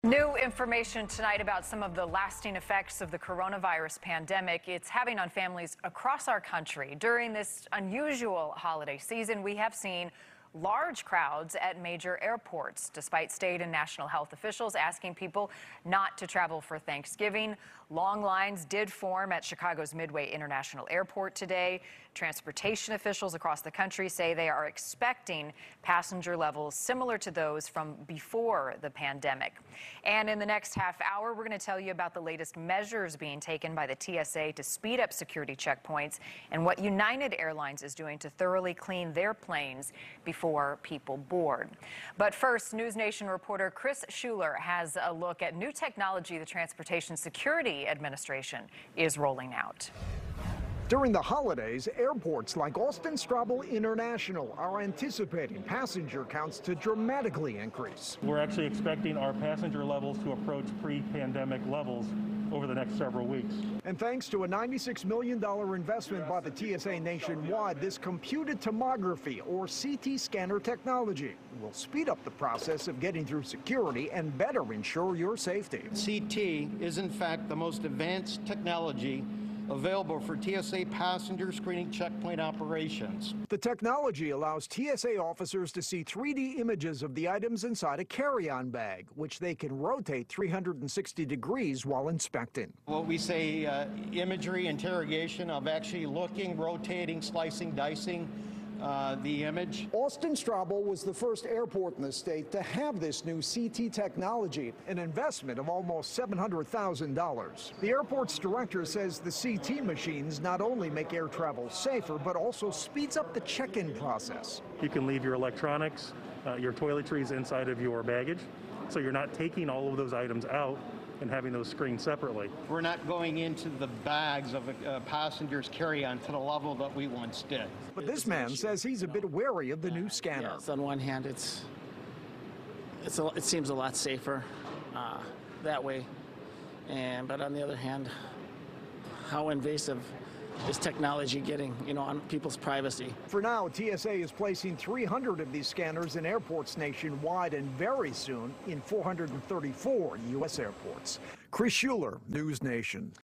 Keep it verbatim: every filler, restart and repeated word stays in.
New information tonight about some of the lasting effects of the coronavirus pandemic it's having on families across our country. During this unusual holiday season, we have seen large crowds at major airports, despite state and national health officials asking people not to travel for Thanksgiving. Long lines did form at Chicago's Midway International Airport today. Transportation officials across the country say they are expecting passenger levels similar to those from before the pandemic. And in the next half hour, we're going to tell you about the latest measures being taken by the T S A to speed up security checkpoints and what United Airlines is doing to thoroughly clean their planes before people board. But first, News Nation reporter Chris Schuler has a look at new technology the Transportation Security Administration is rolling out. During the holidays, airports like Austin Straubel International are anticipating passenger counts to dramatically increase. We're actually expecting our passenger levels to approach pre-pandemic levels over the next several weeks. And thanks to a ninety-six million dollars investment by the T S A nationwide, this computed tomography or C T scanner technology will speed up the process of getting through security and better ensure your safety. C T is in fact the most advanced technology available for T S A passenger screening checkpoint operations. The technology allows T S A officers to see three D images of the items inside a carry-on bag, which they can rotate three hundred sixty degrees while inspecting. What we say uh, imagery interrogation of actually looking, rotating, slicing, dicing Uh, the image. Austin Straubel was the first airport in the state to have this new C T technology, an investment of almost seven hundred thousand dollars. The airport's director says the C T machines not only make air travel safer, but also speeds up the check-in process. You can leave your electronics, uh, your toiletries inside of your baggage, so you're not taking all of those items out and having those screened separately. We're not going into the bags of a, a passenger's carry-on to the level that we once did. But this man says he's a bit wary of the new scanner. Yes, on one hand, it's, it's a, it seems a lot safer uh, that way, and but on the other hand, how invasive is technology getting, you know, on people's privacy? For now, T S A is placing three hundred of these scanners in airports nationwide and very soon in four hundred thirty-four U S airports. Chris Schuler, News Nation.